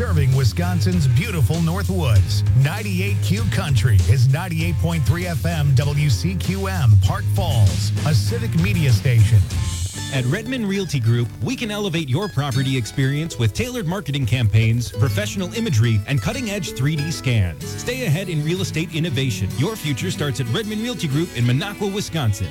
serving Wisconsin's beautiful Northwoods. 98Q Country is 98.3 FM WCQM, Park Falls, a civic media station. At Redmond Realty Group, we can elevate your property experience with tailored marketing campaigns, professional imagery, and cutting-edge 3D scans. Stay ahead in real estate innovation. Your future starts at Redmond Realty Group in Minocqua, Wisconsin.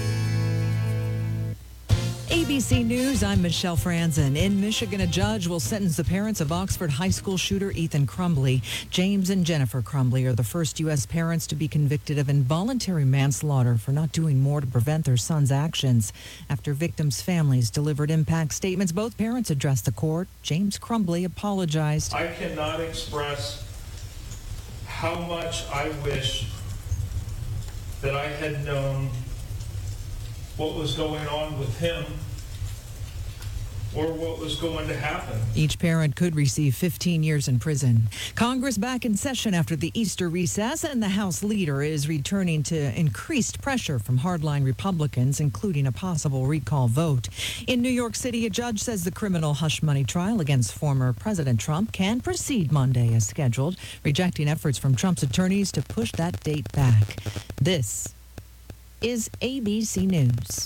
ABC News, I'm Michelle Franzen. In Michigan, a judge will sentence the parents of Oxford High School shooter Ethan Crumbley. James and Jennifer Crumbley are the first U.S. parents to be convicted of involuntary manslaughter for not doing more to prevent their son's actions. After victims' families delivered impact statements, both parents addressed the court. James Crumbley apologized. I cannot express how much I wish that I had known what was going on with him or what was going to happen. Each parent could receive 15 years in prison. Congress back in session after the Easter recess, and the House leader is returning to increased pressure from hardline Republicans, including a possible recall vote. In New York City, a judge says the criminal hush money trial against former President Trump can proceed Monday as scheduled, rejecting efforts from Trump's attorneys to push that date back. This is ABC News.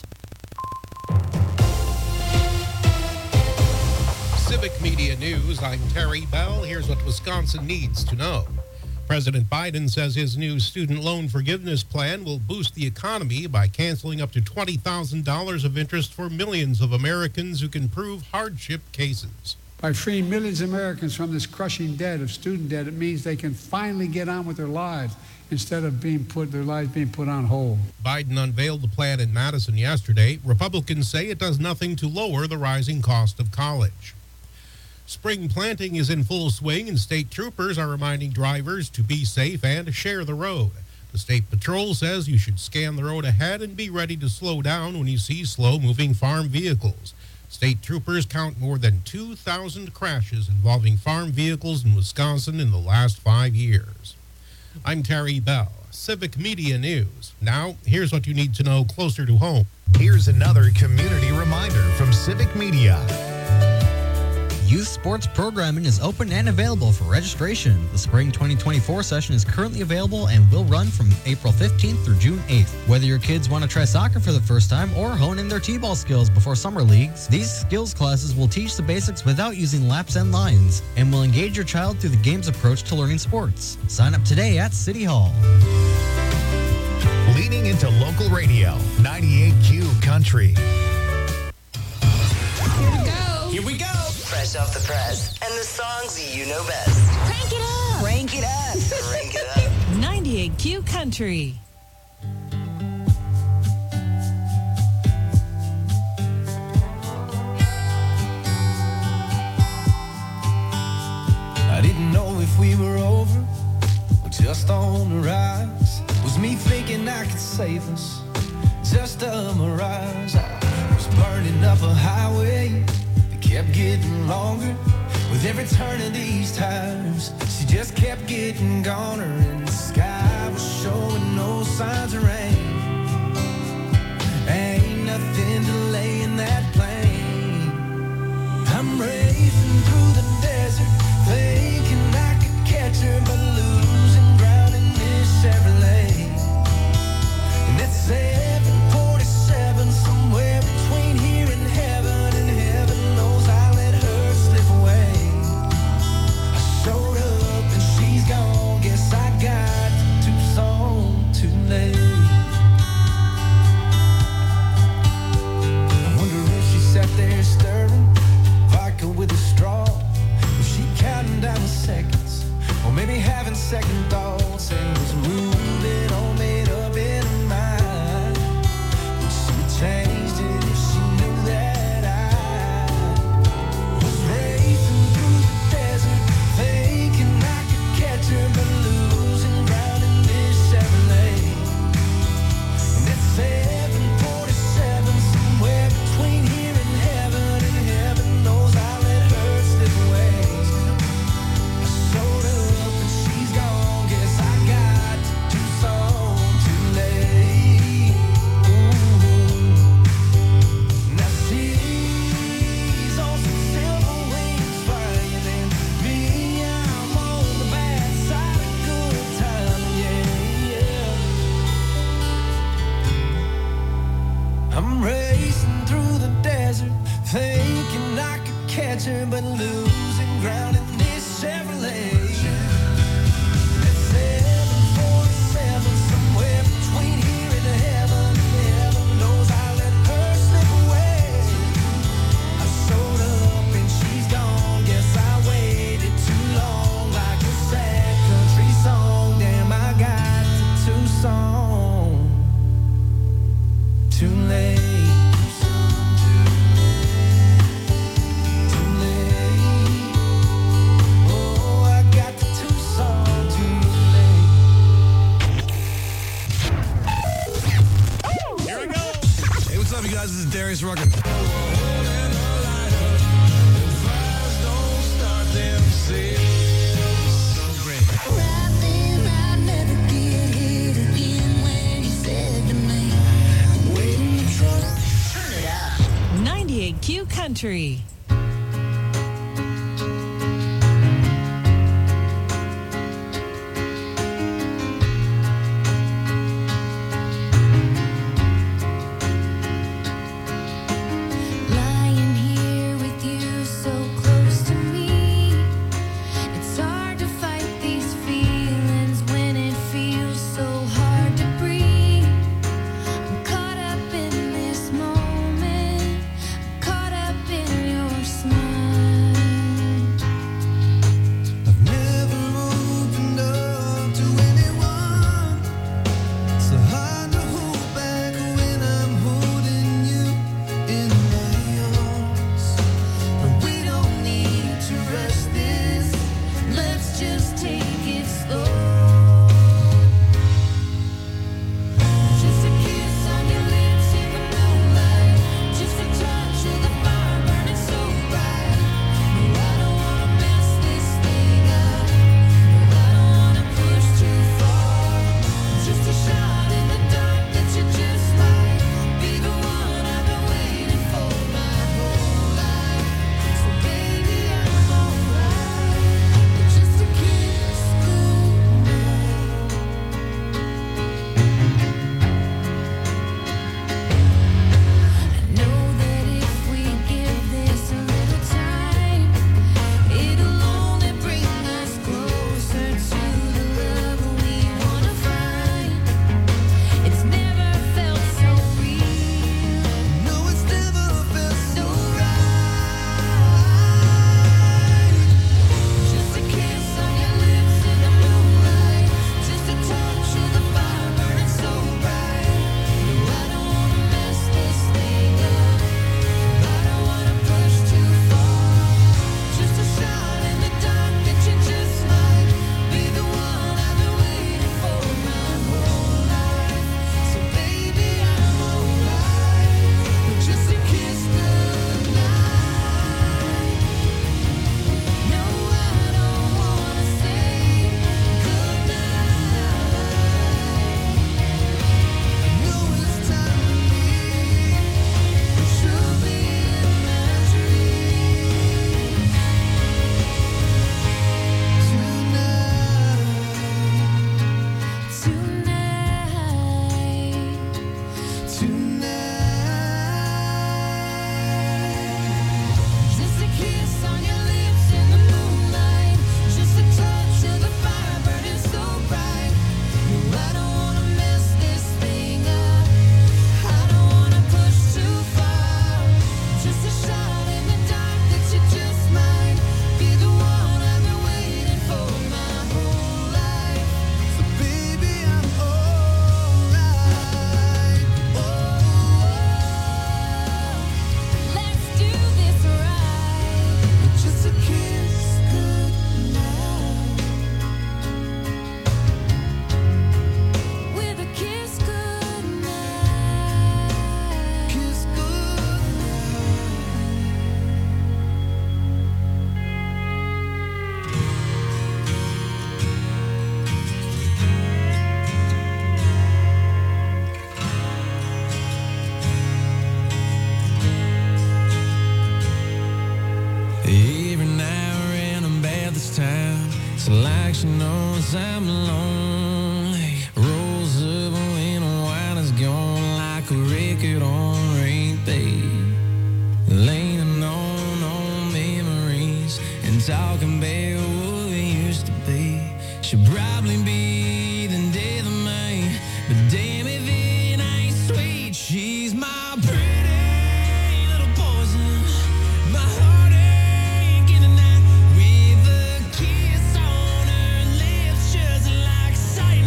Civic Media News, I'm Terry Bell. Here's what Wisconsin needs to know. President Biden says his new student loan forgiveness plan will boost the economy by canceling up to $20,000 of interest for millions of Americans who can prove hardship cases. By freeing millions of Americans from this crushing debt of student debt, it means they can finally get on with their lives instead of their lives being put on hold. Biden unveiled the plan in Madison yesterday. Republicans say it does nothing to lower the rising cost of college. Spring planting is in full swing, and state troopers are reminding drivers to be safe and share the road. The State Patrol says you should scan the road ahead and be ready to slow down when you see slow-moving farm vehicles. State troopers count more than 2,000 crashes involving farm vehicles in Wisconsin in the last 5 years. I'm Terry Bell, Civic Media News. Now, here's what you need to know closer to home. Here's another community reminder from Civic Media. Youth sports programming is open and available for registration. The spring 2024 session is currently available and will run from April 15th through June 8th. Whether your kids want to try soccer for the first time or hone in their t-ball skills before summer leagues, these skills classes will teach the basics without using laps and lines and will engage your child through the game's approach to learning sports. Sign up today at City Hall. Leading into local radio, 98Q Country. Here we go. Fresh off the press. And the songs you know best. Crank it up. Crank it up. Crank it up. 98Q Country. I didn't know if we were over or just on the rise. Was me thinking I could save us? Just a mirage. I was burning up a highway that kept getting longer. With every turn of these tires, she just kept getting goner. And the sky was showing no signs of rain. Ain't nothing delaying that plane. I'm racing through the desert, thinking I could catch her, but losing ground in this Chevrolet. And it's 747, somewhere between here and heaven knows I let her slip away. I showed up and she's gone, guess I got to Tucson too late. I wonder if she sat there stirring vodka with a straw. Was she counting down the seconds, or maybe having second thoughts, and was moving all made up in her mind? Would she changed it if she knew that I was racing through the desert, thinking I could catch her, but losing ground in this Chevrolet? And it's 747, somewhere between here and heaven knows I let her slip away. I showed up and she's gone, guess I got to Country. Lying here with you so close to me, it's hard to fight these feelings when it feels so hard to breathe. I'm caught up in this moment, caught up in your smile. I've never opened up to anyone. So hard to hold back when I'm holding you in my arms. But we don't need to rush this. Let's just take it slow. Just a kiss on your lips in the moonlight, just a touch of the fire burning so bright. No, I don't wanna mess this thing up. No, I don't wanna push too far. Just a shot in the dark that you just might be the one I've been waiting for my whole life. So baby, I'm alright. Just a kiss goodnight. I know that if we give this a little time, it'll only bring us closer to the love we wanna find. It's never felt so real. No, it's never felt So right. Just a kiss on your lips in the moonlight, just a touch of the fire burning so bright. No, I don't wanna mess this thing up. I don't wanna push too far. Just a shot in the dark that you just might be the one I've been waiting for my whole life. So baby, I'm alright. Just a kiss goodnight. No, I don't wanna say goodnight. No, it's time to leave. But you'll be in my dreams tonight. Just a kiss on your lips in the moonlight, just a touch of the fire burning so bright. No, I don't wanna mess this thing up. I don't wanna push too far. Just a shot in the dark that you just might be the one I've been waiting for my whole life. So baby, I'm alright. Let's do this right. Just a kiss goodnight. With a kiss goodnight. Kiss Every now and I'm bad this time. It's like she knows I'm lonely. Rolls up when the wine is gone like a record on repeat. Leaning on memories and talking about what we used to be. She'll probably be the death of me, but damn if it ain't sweet. She's my pretty little poison, my heartache in the night, with a kiss on her lips just like silence.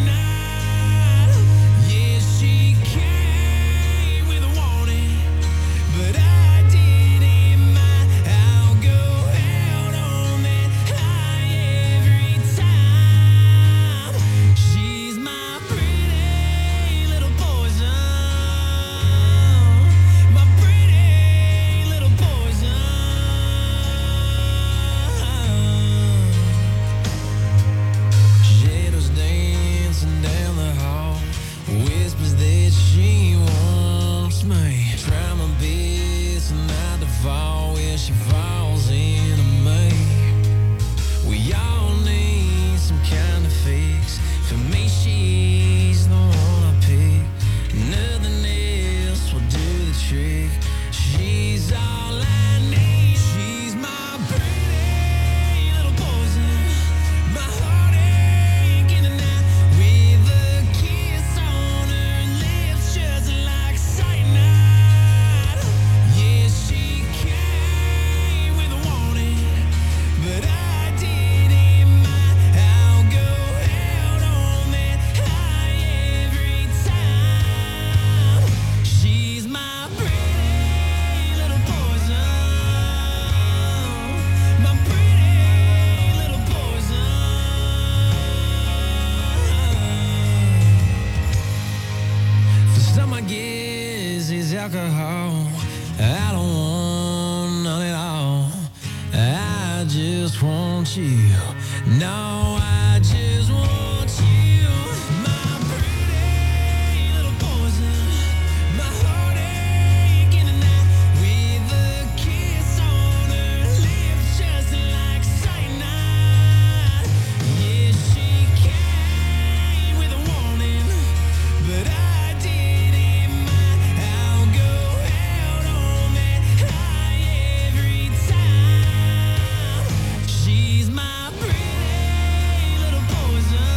you. No, I just want you. My pretty little poison. My heartache in the night. With a kiss on her lips just like cyanide. Yeah, she came with a warning, but I didn't mind. I'll go out on that high every time. She's my pretty little poison.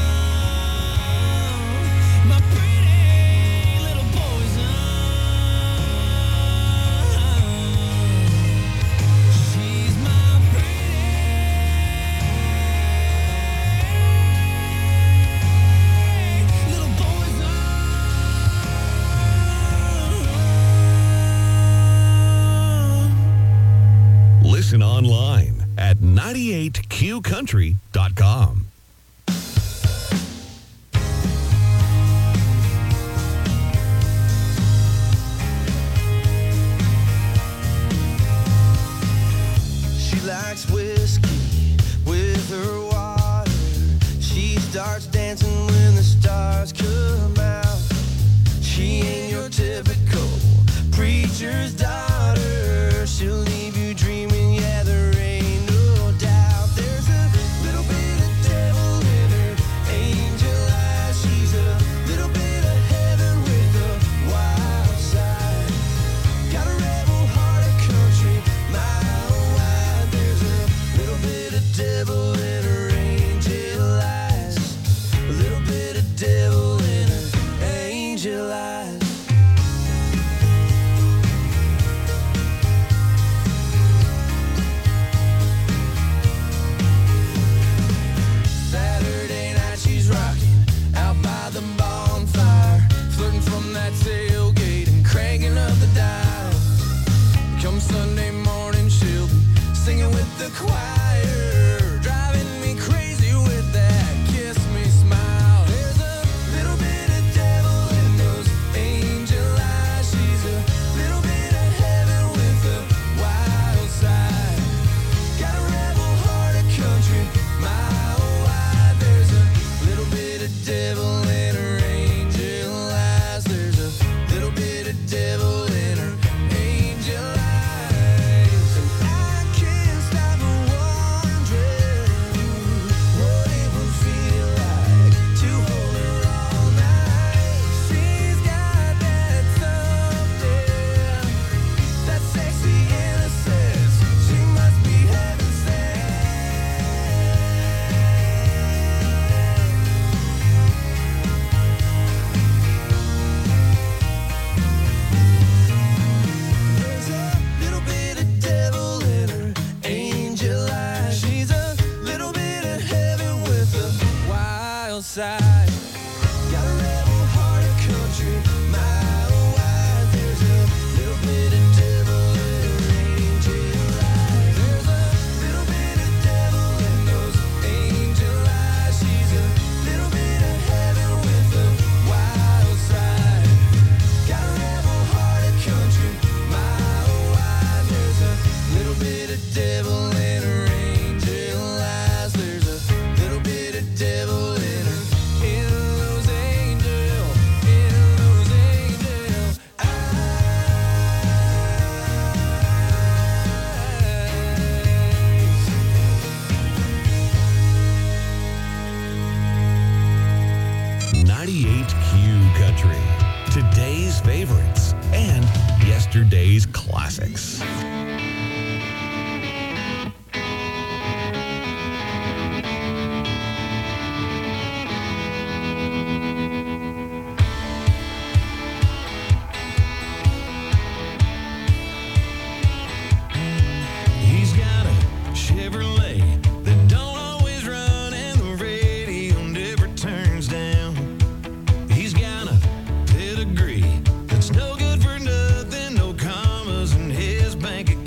My pretty little poison. She's my pretty little poison. Listen online at 98qcountry.com. She likes whiskey with her water. She starts dancing when the stars come out. She ain't your typical preacher's daughter. She'll leave you dreaming, yeah, there ain't no doubt. There's a little bit of devil in her angel eyes. She's a little bit of heaven with a wild side. Got a rebel heart of country, mile wide. There's a little bit of devil in her angel eyes. A little bit of devil in her angel eyes. Saturday night she's rocking out by the bonfire, flirting from that tailgate and cranking up the dial. Come Sunday morning she'll be singing with the choir, driving me crazy with that kiss me smile. There's a little bit of devil in those angel eyes. She's a little bit of heaven with a wild side. Got a rebel heart of country, mile wide. There's a little bit of devil in her angel eyes. There's a little bit of devil in her angel eyes. And I can't stop wondering what it would feel like to hold her all night. She's got that something, that sexy innocence. She must be heaven sent. There's a little bit of devil in her angel eyes. She's a little bit of heaven with a wild side. Got a rebel heart of country, mile wide. There's a little bit of devil in her angel eyes. There's a little bit of devil in those angel eyes. She's a little bit of heaven with a wild side. Got a rebel heart of country, mile wide. There's a little bit of devil in her angel eyes. There's a little bit of devil in her, in those angel eyes. 98Q Country. Today's favorites and yesterday's classics. He's got a Chevrolet that don't always run, and the radio never turns down. He's got a pedigree that's no good for nothing, no commas in his bank account.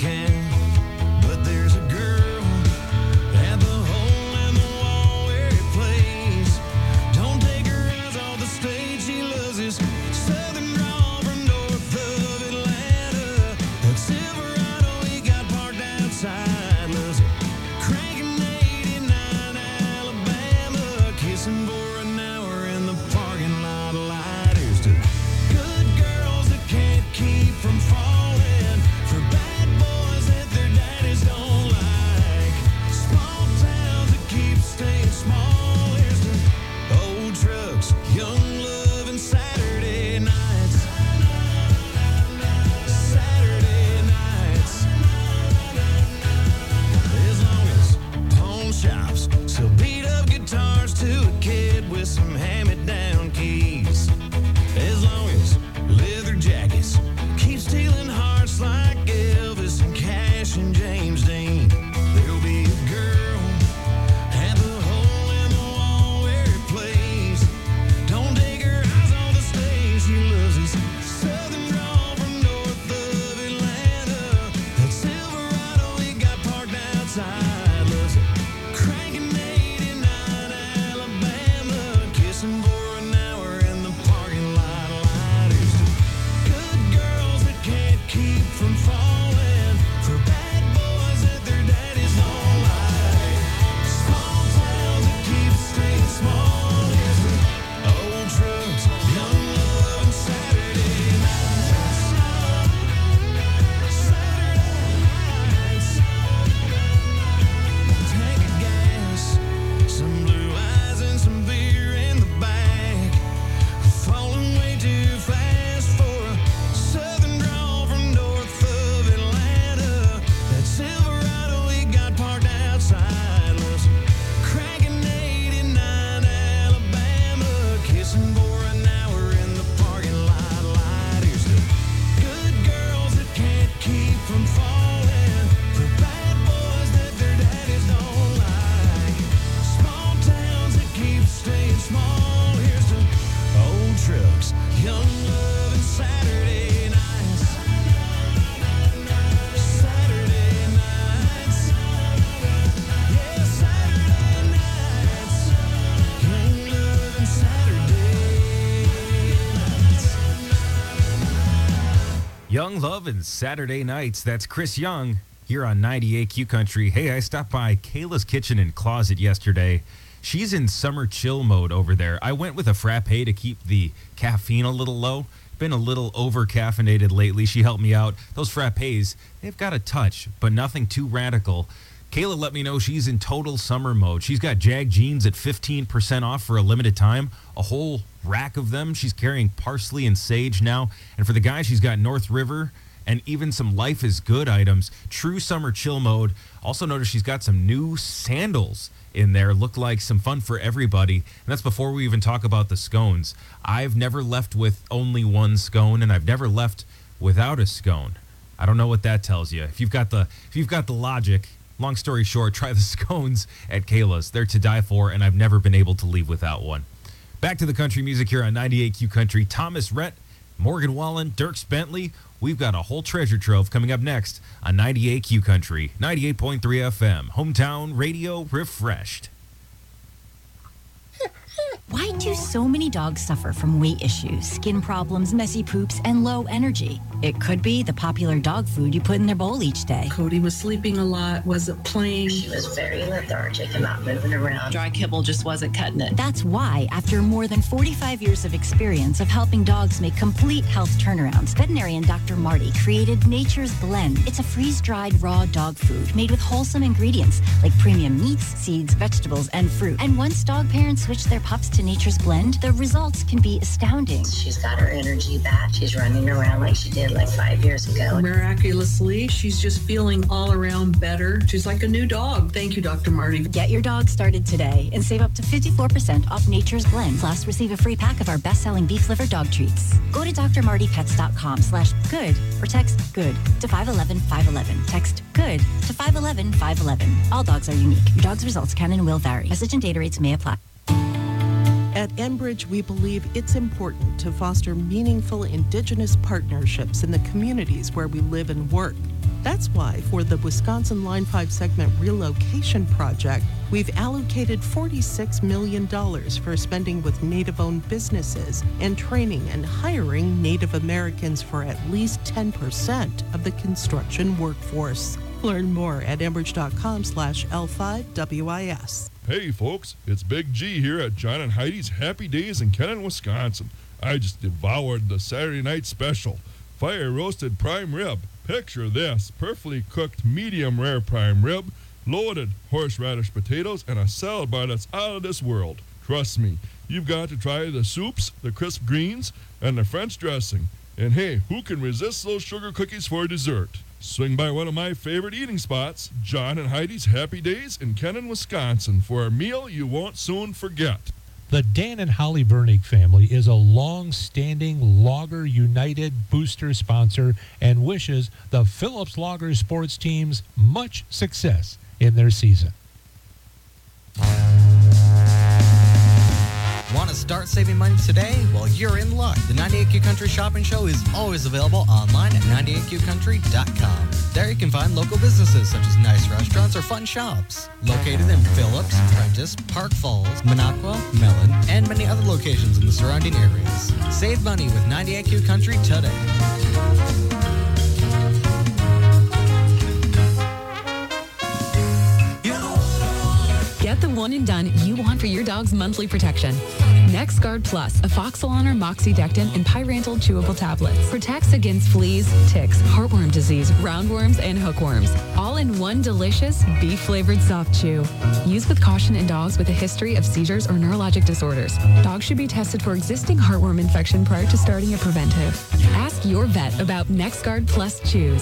shops. Sell beat up guitars to a kid with some hand-me-down keys. As long as leather jackets keep stealing hearts like Elvis and Cash and James Dean. There'll be a girl at the hole in the wall where it plays. Don't take her eyes off the stage. She loves this southern drawl from north of Atlanta. That Silverado he got parked outside. Loves it cranking 89 Alabama. Kissing for an hour in the parking lot. Lighters to good girls that can't keep from falling for bad boys that their daddies don't like. Small towns that keep staying small. Here's the old trucks, young love, and Saturday nights. Tank of gas, some blue eyes and some beer in the back. Falling way too fast for a southern drawl from north of Atlanta. That Silverado he got parked outside was cranking 89 Alabama. Kissing for an hour in the parking lot. Lighters to good girls that can't keep from falling for bad boys that their daddies don't like. Small towns that keep staying small. Here's to old trucks, young love, and Saturday nights. Saturday nights. Yeah, Saturday nights. Young love and Saturday nights. Young Love and Saturday Nights. That's Chris Young here on 98Q Country. Hey, I stopped by Kayla's Kitchen and Closet yesterday. She's in summer chill mode over there. I went with a frappe to keep the caffeine a little low. Been a little over-caffeinated lately. She helped me out. Those frappes, they've got a touch, but nothing too radical. Kayla let me know she's in total summer mode. She's got Jag jeans at 15% off for a limited time, a whole rack of them. She's carrying parsley and sage now. And for the guys, she's got North River and even some Life is Good items. True summer chill mode. Also notice she's got some new sandals in there. Look like some fun for everybody. And that's before we even talk about the scones. I've never left with only one scone, and I've never left without a scone. I don't know what that tells you. If you've got the logic, long story short, try the scones at Kayla's. They're to die for, and I've never been able to leave without one. Back to the country music here on 98Q Country. Thomas Rhett, Morgan Wallen, Dierks Bentley. We've got a whole treasure trove coming up next on 98Q Country, 98.3 FM, hometown radio refreshed. Why do so many dogs suffer from weight issues, skin problems, messy poops, and low energy? It could be the popular dog food you put in their bowl each day. Cody was sleeping a lot, wasn't playing. She was very lethargic and not moving around. Dry kibble just wasn't cutting it. That's why, after more than 45 years of experience of helping dogs make complete health turnarounds, veterinarian Dr. Marty created Nature's Blend. It's a freeze-dried raw dog food made with wholesome ingredients like premium meats, seeds, vegetables, and fruit. And once dog parents switch their pups to Nature's Blend, the results can be astounding. She's got her energy back. She's running around like she did like 5 years ago. Miraculously, she's just feeling all around better. She's like a new dog. Thank you, Dr. Marty. Get your dog started today and save up to 54% off Nature's Blend. Plus, receive a free pack of our best-selling beef liver dog treats. Go to drmartypets.com/good or text GOOD to 511-511. Text GOOD to 511-511. All dogs are unique. Your dog's results can and will vary. Message and data rates may apply. At Enbridge, we believe it's important to foster meaningful Indigenous partnerships in the communities where we live and work. That's why, for the Wisconsin Line 5 segment relocation project, we've allocated $46 million for spending with Native-owned businesses and training and hiring Native Americans for at least 10% of the construction workforce. Learn more at enbridge.com/L5WIS. Hey folks, it's Big G here at John and Heidi's Happy Days in Kennon, Wisconsin. I just devoured the Saturday night special. Fire roasted prime rib. Picture this, perfectly cooked medium rare prime rib, loaded horseradish potatoes, and a salad bar that's out of this world. Trust me, you've got to try the soups, the crisp greens, and the French dressing. And hey, who can resist those sugar cookies for dessert? Swing by one of my favorite eating spots, John and Heidi's Happy Days in Kennon, Wisconsin, for a meal you won't soon forget. The Dan and Holly Bernick family is a long-standing Logger United booster sponsor and wishes the Phillips Logger sports teams much success in their season. Want to start saving money today? Well, you're in luck. The 98Q Country Shopping Show is always available online at 98qcountry.com. There you can find local businesses such as nice restaurants or fun shops. Located in Phillips, Prentice, Park Falls, Minocqua, Mellon, and many other locations in the surrounding areas. Save money with 98Q Country today. Get the one and done you want for your dog's monthly protection. NexGard Plus, a Foxalon or Moxidectin and Pyrantel chewable tablets. Protects against fleas, ticks, heartworm disease, roundworms, and hookworms. All in one delicious, beef-flavored soft chew. Used with caution in dogs with a history of seizures or neurologic disorders. Dogs should be tested for existing heartworm infection prior to starting a preventive. Ask your vet about NexGard Plus Chews.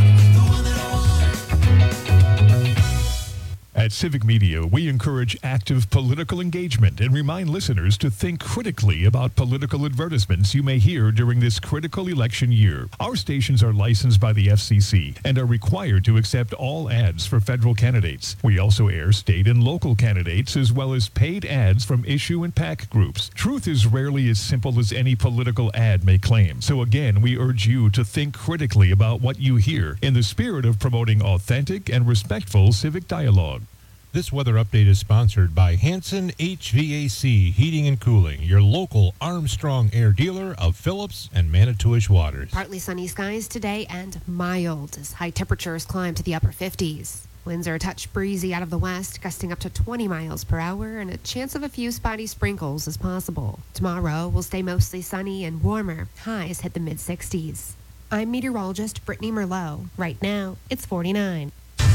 At Civic Media, we encourage active political engagement and remind listeners to think critically about political advertisements you may hear during this critical election year. Our stations are licensed by the FCC and are required to accept all ads for federal candidates. We also air state and local candidates as well as paid ads from issue and PAC groups. Truth is rarely as simple as any political ad may claim. So again, we urge you to think critically about what you hear in the spirit of promoting authentic and respectful civic dialogue. This weather update is sponsored by Hanson HVAC Heating and Cooling, your local Armstrong Air dealer of Phillips and Manitowish waters. Partly sunny skies today and mild as high temperatures climb to the upper 50s. Winds are a touch breezy out of the west, gusting up to 20 miles per hour, and a chance of a few spotty sprinkles is possible. Tomorrow will stay mostly sunny and warmer. Highs hit the mid-60s. I'm meteorologist Brittany Merlot. Right now, it's 49.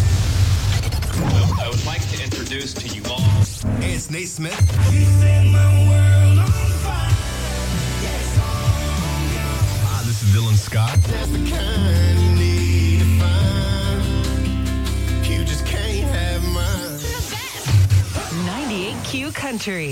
I would like to introduce to you all. Hey, it's Nate Smith. This is Dylan Scott. That's the kind you need to find. You just can't have mine. 98Q Country.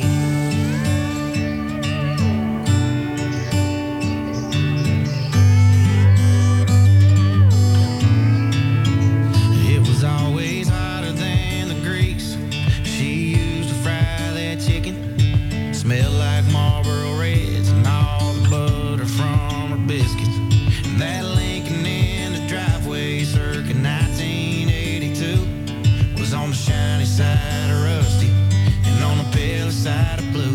It was always hotter than the grease she used to fry that chicken. Smelled like Marlboro Reds and all the butter from her biscuits. And that Lincoln in the driveway circa 1982 was on the shiny side of Rusty and on the pale side of Blue.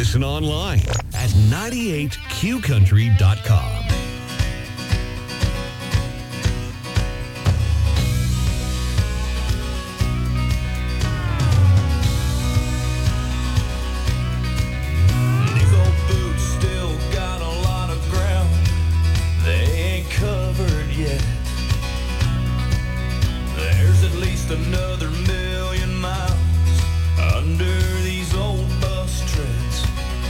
Listen online at 98qcountry.com. These old boots still got a lot of ground they ain't covered yet. There's at least another 1,000,000 miles under these old bus treads.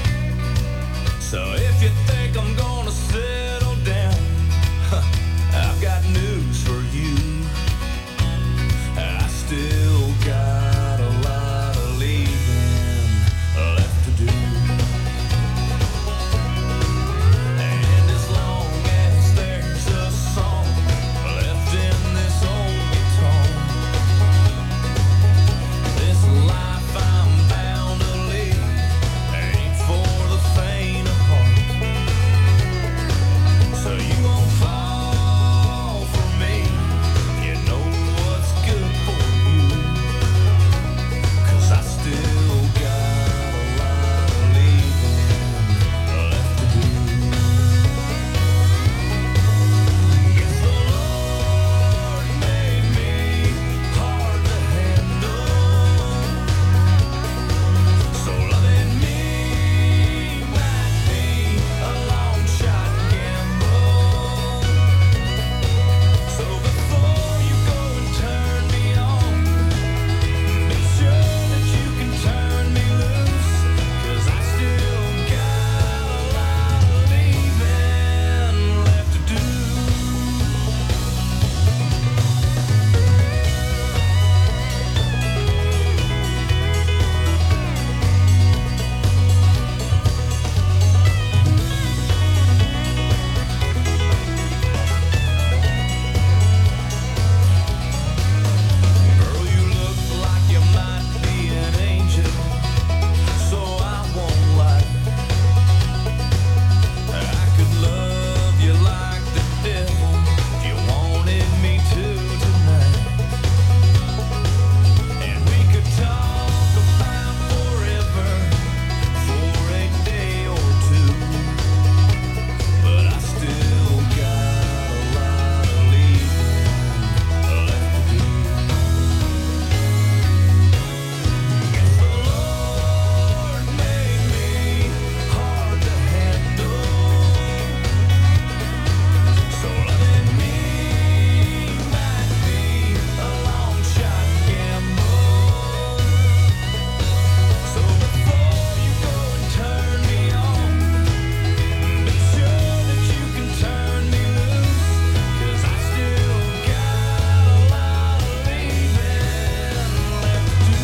So if you think I'm gonna settle down, I've got news for you. I still got a lot of leaving left to do. And as long as there's a song left in this old guitar, this life I'm bound to lead ain't for the faint of heart. So you won't fall for me. You know what's good for you. 'Cause I still got a lot of leaving left to do. Yes, the Lord made me hard to handle. So loving me might be a long shot gamble. So before you go and turn me on, be sure that you can turn me loose. 'Cause I still got a lot of leaving left to do. Girl, you look like you might be an angel, so I won't lie. I could love you like the devil if you wanted me to tonight. And we could talk about forever for a day or two. But I still got a lot of leaving left to do. Yes, the Lord made me hard to handle. So loving me might be a long shot gamble. So before you go and turn me on, be sure that you can turn me loose. 'Cause I still got a lot of leaving left to do.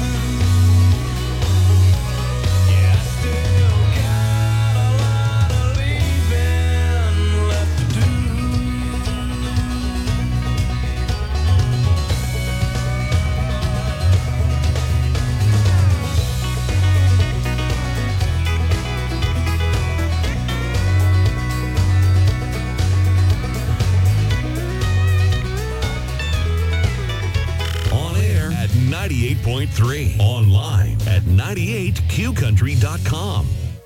Yeah, I still got a lot of leaving left to do. On air at 98.3. Online at 98qcountry.com.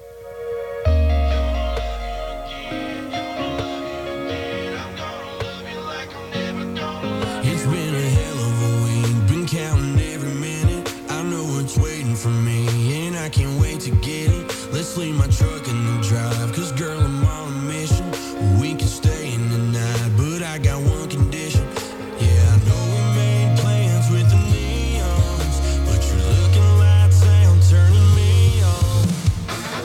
It's been a hell of a week, been counting every minute. I know what's waiting for me, and I can't wait to get it. Let's leave my truck in the drive, 'cause girl, I'm on a mission. We can stay in the night, but I got one condition. Yeah, I know we made plans with the neons, but you're looking lights out, turning me on.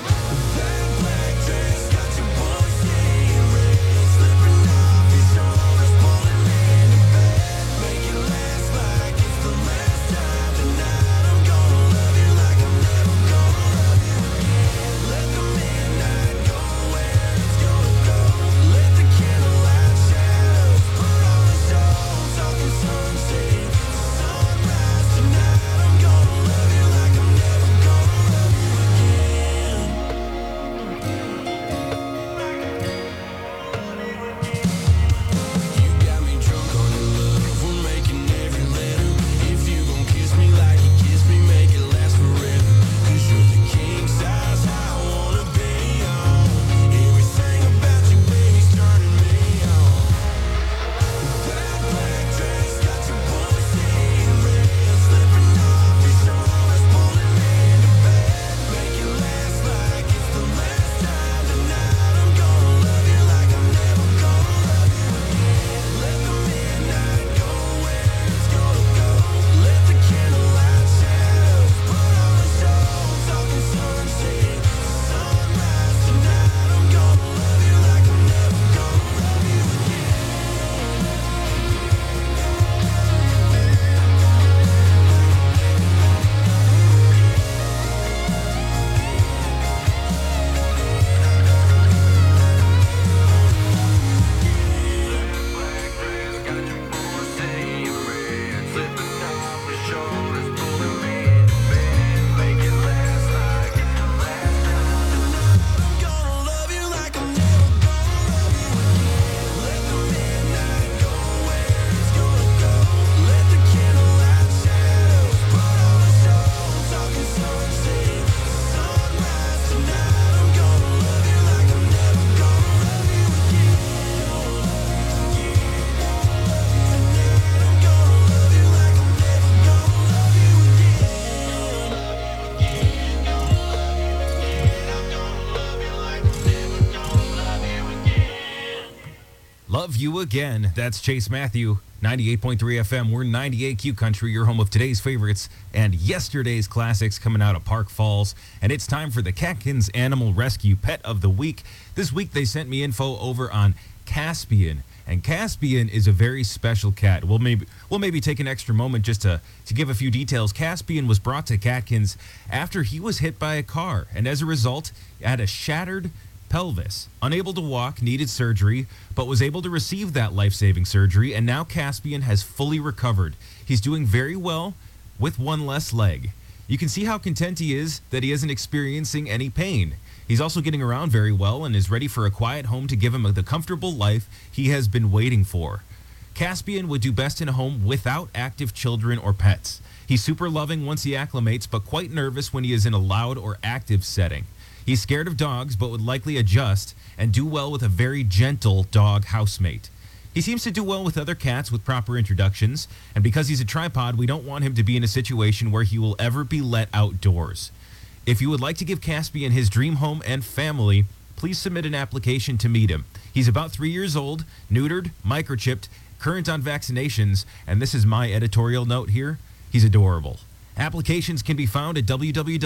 you again. That's Chase Matthew, 98.3 FM. We're 98Q Country, your home of today's favorites and yesterday's classics coming out of Park Falls. And it's time for the Catkins Animal Rescue Pet of the Week. This week they sent me info over on Caspian. And Caspian is a very special cat. We'll maybe take an extra moment just to give a few details. Caspian was brought to Catkins after he was hit by a car, and as a result, had a shattered pelvis. Unable to walk, needed surgery, but was able to receive that life-saving surgery, and now Caspian has fully recovered. He's doing very well with one less leg. You can see how content he is that he isn't experiencing any pain. He's also getting around very well and is ready for a quiet home to give him the comfortable life he has been waiting for. Caspian would do best in a home without active children or pets. He's super loving once he acclimates, but quite nervous when he is in a loud or active setting. He's scared of dogs, but would likely adjust and do well with a very gentle dog housemate. He seems to do well with other cats with proper introductions, and because he's a tripod, we don't want him to be in a situation where he will ever be let outdoors. If you would like to give Caspian his dream home and family, please submit an application to meet him. He's about 3 years old, neutered, microchipped, current on vaccinations, and this is my editorial note here, he's adorable. Applications can be found at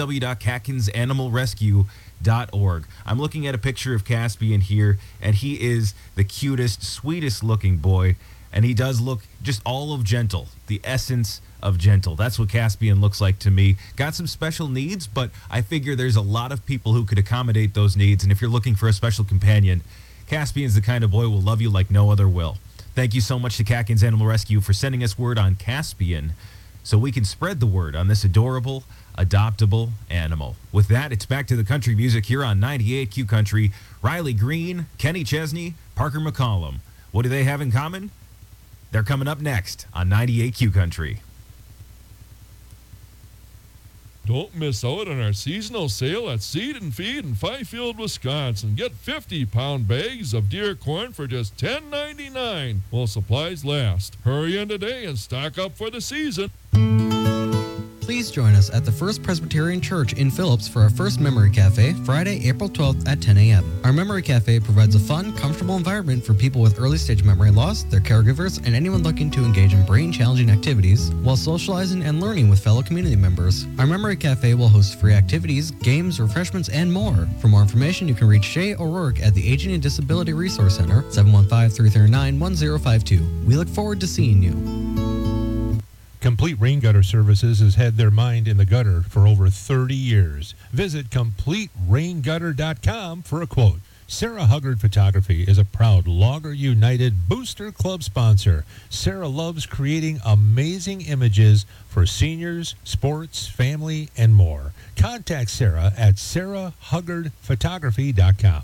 www.catkinsanimalrescue.org. I'm looking at a picture of Caspian here, and he is the cutest, sweetest looking boy, and he does look just all of gentle, the essence of gentle. That's what Caspian looks like to me. Got some special needs, but I figure there's a lot of people who could accommodate those needs, and if you're looking for a special companion, Caspian's the kind of boy who will love you like no other will. Thank you so much to Catkins Animal Rescue for sending us word on Caspian so we can spread the word on this adorable, adoptable animal. With that, it's back to the country music here on 98Q Country. Riley Green, Kenny Chesney, Parker McCollum. What do they have in common? They're coming up next on 98Q Country. Don't miss out on our seasonal sale at Seed and Feed in Fifield, Wisconsin. Get 50-pound bags of deer corn for just $10.99 while supplies last. Hurry in today and stock up for the season. Please join us at the First Presbyterian Church in Phillips for our first Memory Cafe, Friday, April 12th at 10 a.m. Our Memory Cafe provides a fun, comfortable environment for people with early-stage memory loss, their caregivers, and anyone looking to engage in brain-challenging activities while socializing and learning with fellow community members. Our Memory Cafe will host free activities, games, refreshments, and more. For more information, you can reach Shay O'Rourke at the Aging and Disability Resource Center, 715-339-1052. We look forward to seeing you. Complete Rain Gutter Services has had their mind in the gutter for over 30 years. Visit CompleteRainGutter.com for a quote. Sarah Huggard Photography is a proud Logger United Booster Club sponsor. Sarah loves creating amazing images for seniors, sports, family, and more. Contact Sarah at sarahhuggardphotography.com.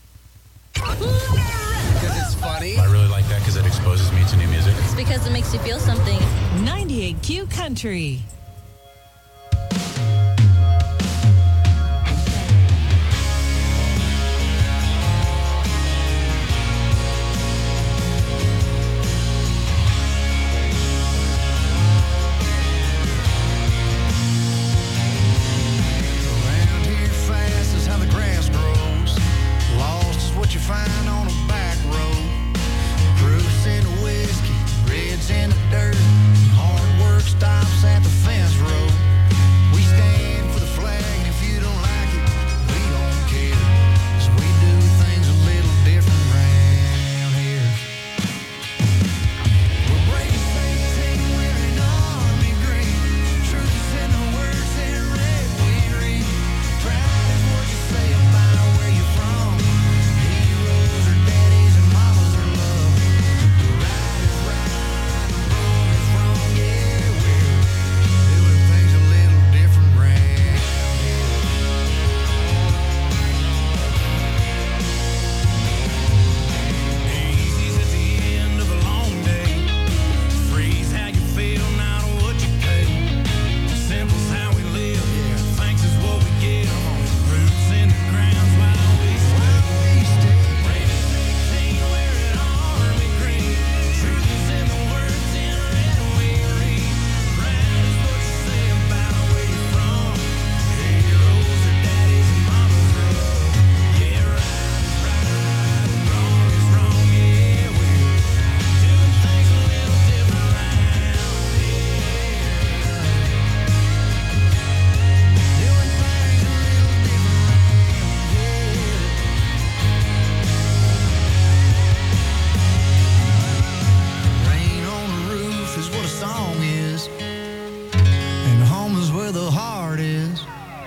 Because it's funny. I really like that because it exposes me to new music. It's because it makes you feel something. 98Q Country. You find on a back road, Bruce in the whiskey, reds in the dirt, hard work stops at the fence. song is, and home is where the heart is.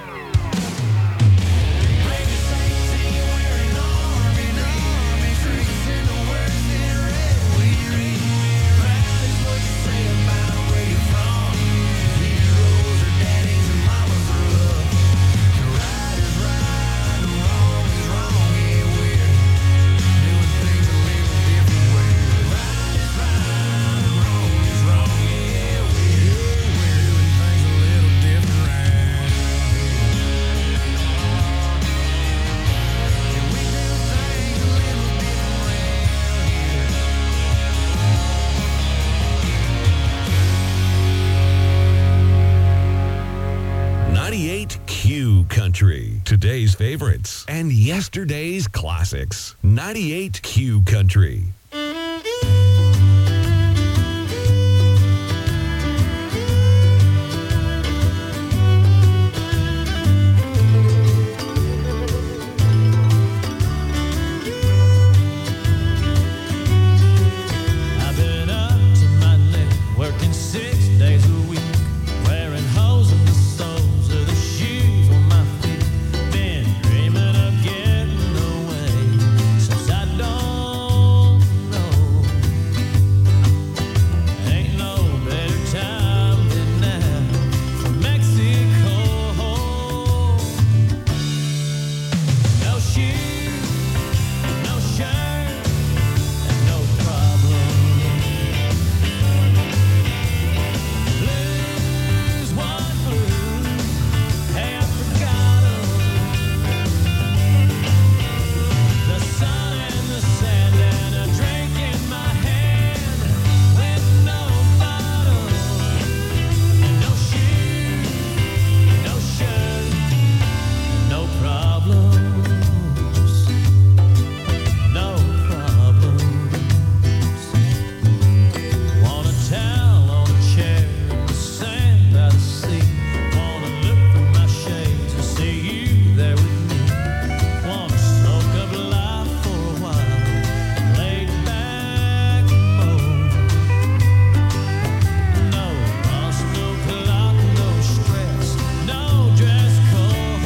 Q Country, today's favorites and yesterday's classics. 98 Q Country. I've been up to my neck, working 6 days a week, wearing holes in the soles of the shoes on my feet. Been dreaming of getting away since I don't know. Ain't no better time than now for Mexico. No shoes, no shirt, and no problem. Blues, one blues, hey, I forgot 'em. The sun and the sand and a drink in my hand with no bottle. And no shoes, no shirt, no problems. No problems. Want a towel on a chair in the sand by the sea. Wanna look through my shades and see you there with me. Wanna soak up life for a while, lay back and moan. No boss, no clock, no stress, no dress code.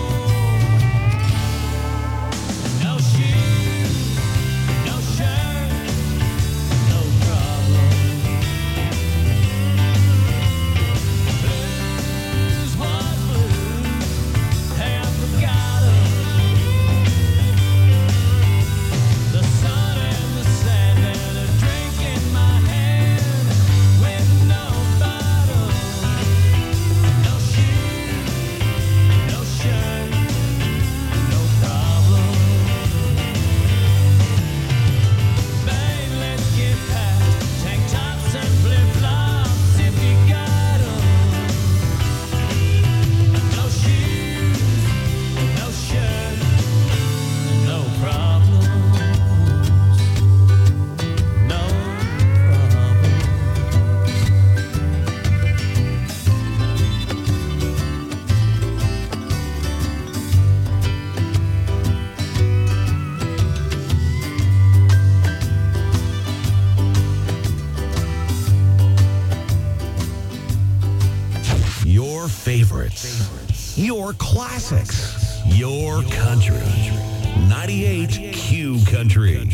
No shoes, no shirt, no problem. Blues, what blues? Hey, I forgot 'em. The sun and the sand and a drink in my hand with no bottle. No shoes, no shirt, no problem. Babe, let's get past tank tops and flip-flops if you got 'em. No shoes, no shirt, no problems. No problems. Your favorites, your classics, your country. 98 Q Country.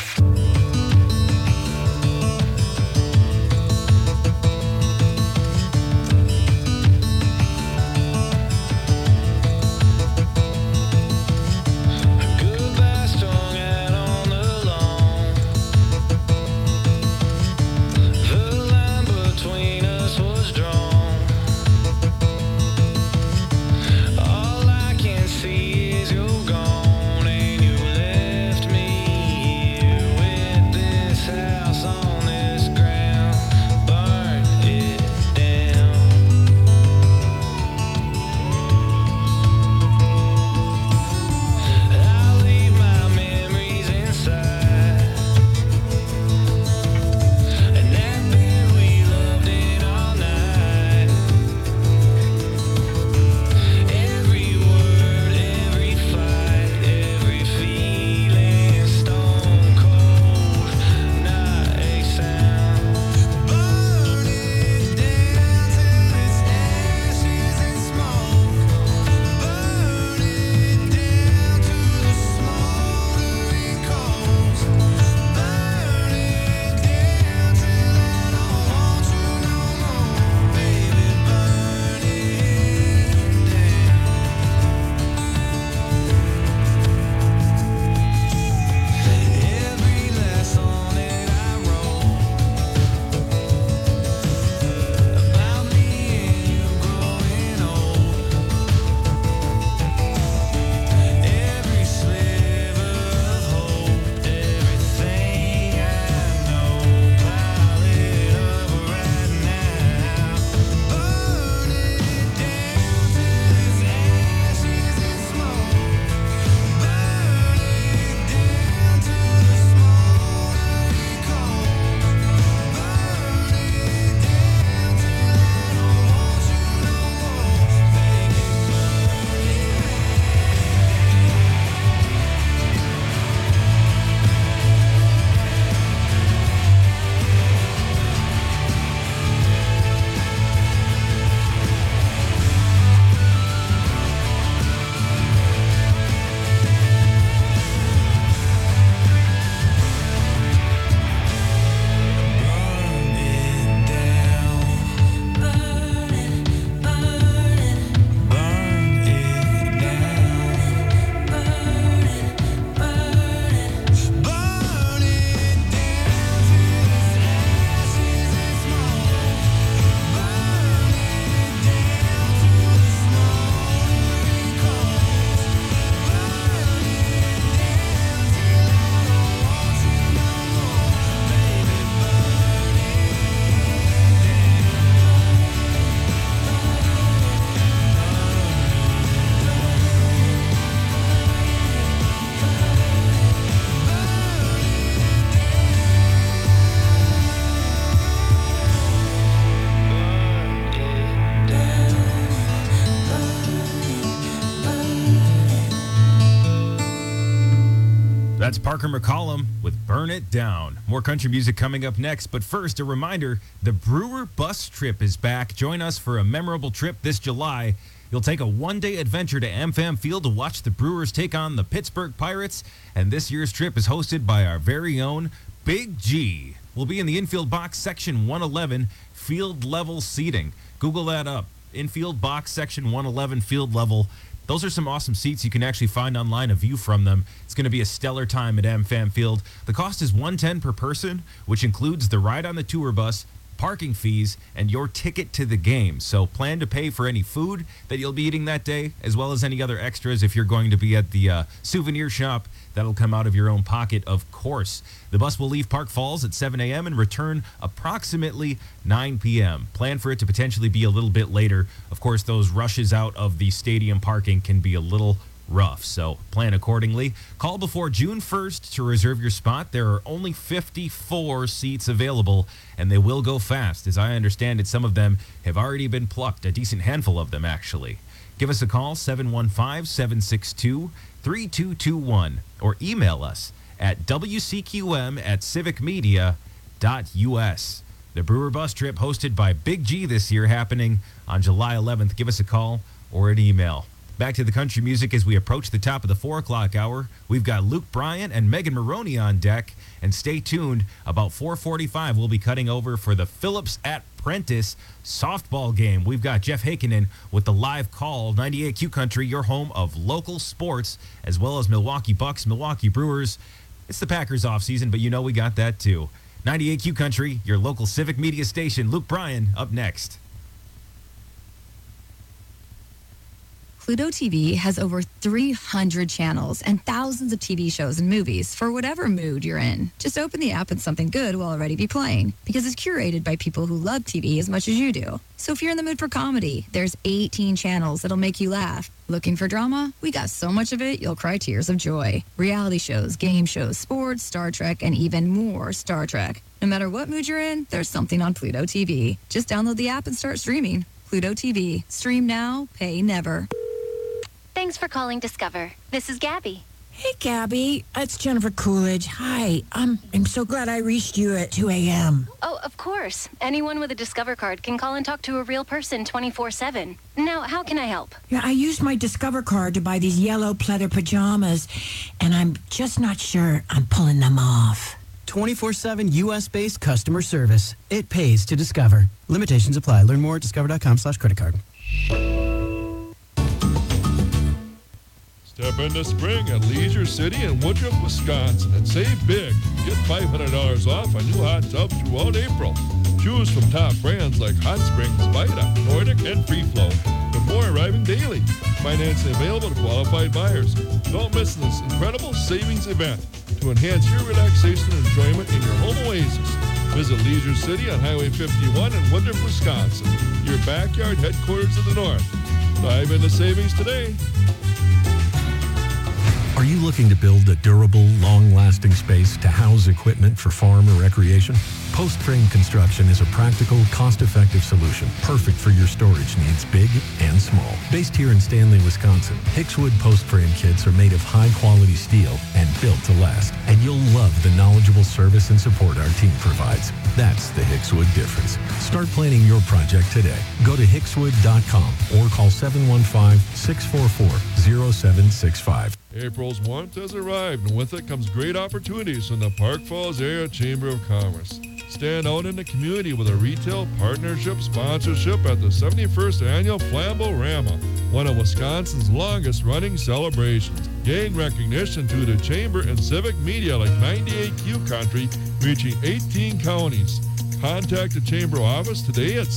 Goodbye strung out on the lawn. The line between us was drawn. All I can see is you're gone and you left me here That's Parker McCollum with Burn It Down. More country music coming up next, but first, a reminder, the Brewer Bus Trip is back. Join us for a memorable trip this July. You'll take a one-day adventure to AmFam Field to watch the Brewers take on the Pittsburgh Pirates, and this year's trip is hosted by our very own Big G. We'll be in the infield box section 111, field level seating. Google that up. Infield box section 111, field level. Those are some awesome seats. You can actually find online a view from them. It's going to be a stellar time at AmFam Field. The cost is $110 per person, which includes the ride on the tour bus, parking fees, and your ticket to the game. So plan to pay for any food that you'll be eating that day, as well as any other extras if you're going to be at the souvenir shop. That'll come out of your own pocket, of course. The bus will leave Park Falls at 7 a.m. and return approximately 9 p.m. Plan for it to potentially be a little bit later. Of course, those rushes out of the stadium parking can be a little rough, so plan accordingly. Call before June 1st to reserve your spot. There are only 54 seats available, and they will go fast. As I understand it, some of them have already been plucked, a decent handful of them, actually. Give us a call, 715-762-3221, or email us at wcqm@civicmedia.us. The Brewer Bus Trip, hosted by Big G this year, happening on July 11th. Give us a call or an email. Back to the country music as we approach the top of the 4 o'clock hour. We've got Luke Bryan and Megan Maroney on deck. And stay tuned, about 4:45, we'll be cutting over for the Phillips at Prentice softball game. We've got Jeff Heikkinen with the live call. 98 Q Country, your home of local sports, as well as Milwaukee Bucks, Milwaukee Brewers. It's the Packers offseason, but you know we got that too. 98 Q Country, your local civic media station. Luke Bryan up next. Pluto TV has over 300 channels and thousands of TV shows and movies for whatever mood you're in. Just open the app and something good will already be playing because it's curated by people who love TV as much as you do. So if you're in the mood for comedy, there's 18 channels that'll make you laugh. Looking for drama? We got so much of it, you'll cry tears of joy. Reality shows, game shows, sports, Star Trek, and even more Star Trek. No matter what mood you're in, there's something on Pluto TV. Just download the app and start streaming. Pluto TV. Stream now, pay never. Thanks for calling Discover. This is Gabby. Hey, Gabby. It's Jennifer Coolidge. Hi. I'm so glad I reached you at 2 a.m. Oh, of course. Anyone with a Discover card can call and talk to a real person 24/7. Now, how can I help? Yeah, I used my Discover card to buy these yellow pleather pajamas, and I'm just not sure I'm pulling them off. 24/7 U.S.-based customer service. It pays to Discover. Limitations apply. Learn more at discover.com/credit card. Step into spring at Leisure City in Woodruff, Wisconsin, and save big. Get $500 off on new hot tubs throughout April. Choose from top brands like Hot Springs, Vita, Nordic, and Free Flow. With more arriving daily. Financing available to qualified buyers. Don't miss this incredible savings event to enhance your relaxation and enjoyment in your home oasis. Visit Leisure City on Highway 51 in Woodruff, Wisconsin, your backyard headquarters of the North. Dive into savings today. Are you looking to build a durable, long-lasting space to house equipment for farm or recreation? Post-frame construction is a practical, cost-effective solution, perfect for your storage needs, big and small. Based here in Stanley, Wisconsin, Hickswood post-frame kits are made of high-quality steel and built to last. And you'll love the knowledgeable service and support our team provides. That's the Hickswood difference. Start planning your project today. Go to hickswood.com or call 715-644-0765. April's warmth has arrived, and with it comes great opportunities from the Park Falls Area Chamber of Commerce. Stand out in the community with a retail partnership sponsorship at the 71st Annual Flambo-Rama, one of Wisconsin's longest-running celebrations. Gain recognition to the Chamber and civic media like 98 Q Country, reaching 18 counties. Contact the Chamber office today at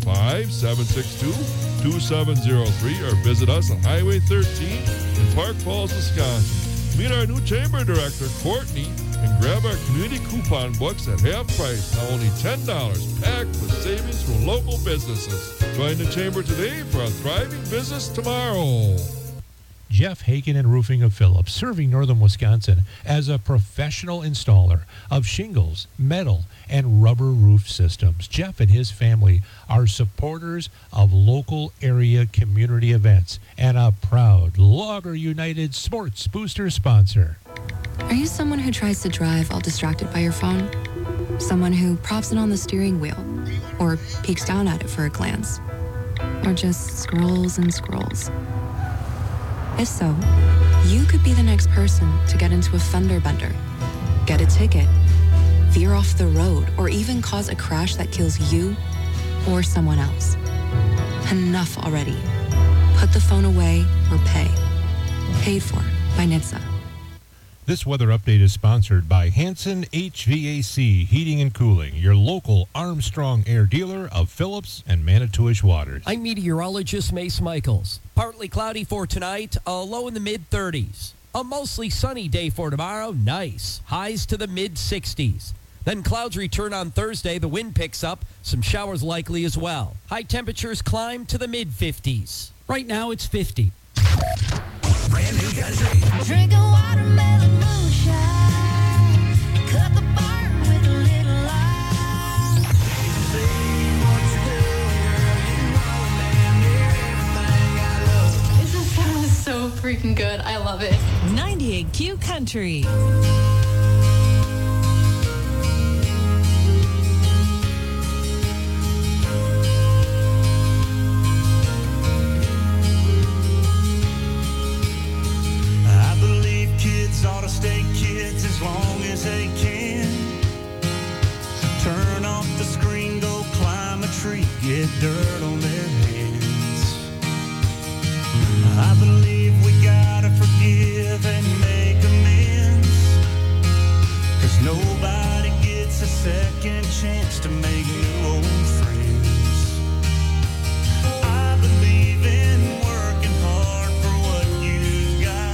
715-762-2703 or visit us on Highway 13 in Park Falls, Wisconsin. Meet our new Chamber Director, Courtney, and grab our community coupon books at half price, now only $10, packed with savings from local businesses. Join the Chamber today for a thriving business tomorrow. Jeff Hagen and Roofing of Phillips, serving northern Wisconsin as a professional installer of shingles, metal, and rubber roof systems. Jeff and his family are supporters of local area community events and a proud Logger United Sports Booster sponsor. Are you someone who tries to drive while distracted by your phone? Someone who props it on the steering wheel or peeks down at it for a glance? Or just scrolls and scrolls? If so, you could be the next person to get into a fender bender, get a ticket, veer off the road, or even cause a crash that kills you or someone else. Enough already. Put the phone away or pay. Paid for by NHTSA. This weather update is sponsored by Hanson HVAC Heating and Cooling, your local Armstrong Air dealer of Phillips and Manitowish waters. I'm meteorologist Mace Michaels. Partly cloudy for tonight, a low in the mid-30s. A mostly sunny day for tomorrow, nice. Highs to the mid-60s. Then clouds return on Thursday, the wind picks up, some showers likely as well. High temperatures climb to the mid-50s. Right now it's 50. Brand new country. Drinking watermelon moonshine. Cut the burn with a little light. Say what you do, girl. You know, man, you're everything I love. This just sounds so freaking good. I love it. 98Q Country. Ought to stay kids as long as they can. Turn off the screen, go climb a tree, get dirt on their hands. I believe we gotta forgive and make amends, 'cause nobody gets a second chance to make new old friends. I believe in working hard for what you got.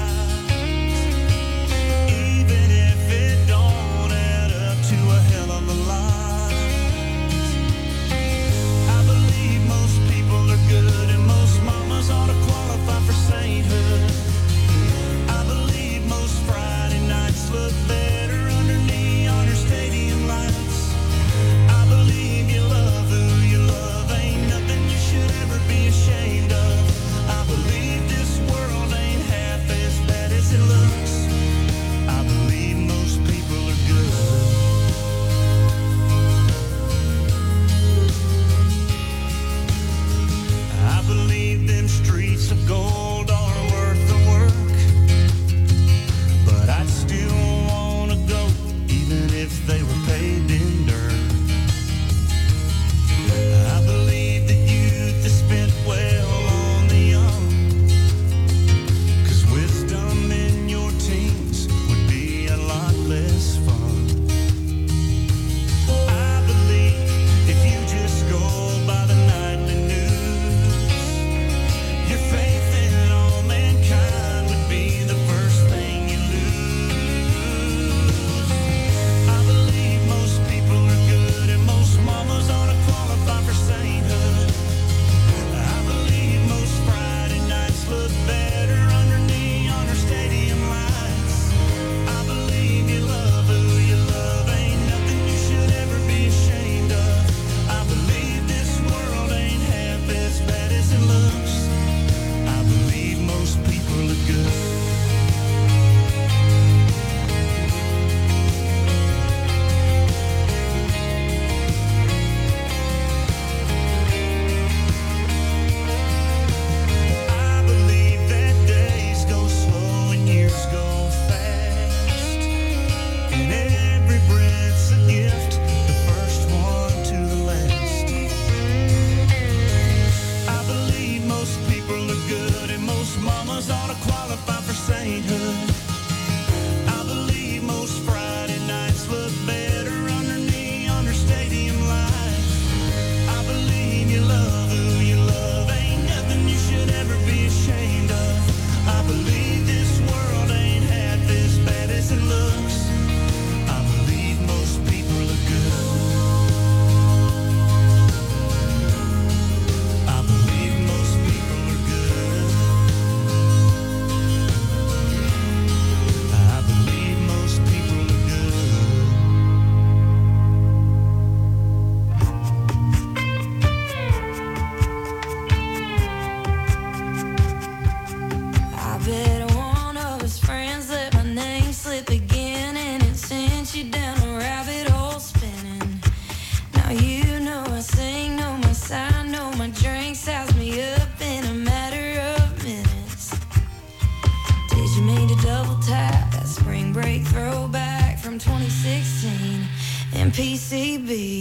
Good and most mamas ought to qualify for sainthood. I believe most Friday nights look better under neon or stadium lights. I believe you love the PCB.